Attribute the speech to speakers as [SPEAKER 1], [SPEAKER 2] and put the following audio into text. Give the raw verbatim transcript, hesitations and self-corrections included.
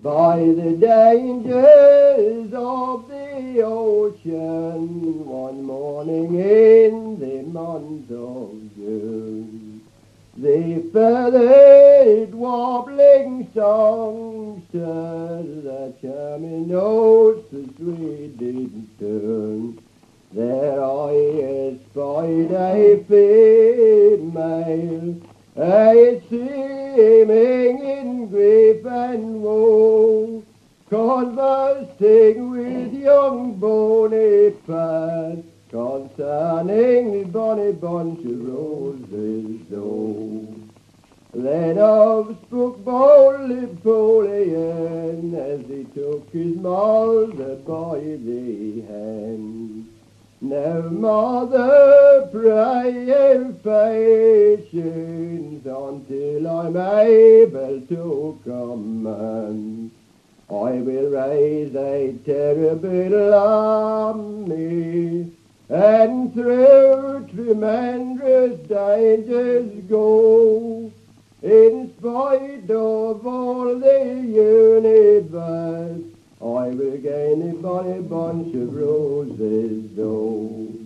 [SPEAKER 1] by the dangers of the ocean one morning in the month of June. The feathered wobbling songsters, the charming notes, the sweet tune. There I espied a female, a seeming in grief and woe, conversing with young Boniface concerning the bonny bunch of roses, though. Then up spoke bold Napoleon as he took his mother by the hand. Now, mother, pray have patience until I'm able to command. I will raise a terrible army and through tremendous dangers go, in spite of all the universe. I will gain a bonny bunch of roses, though.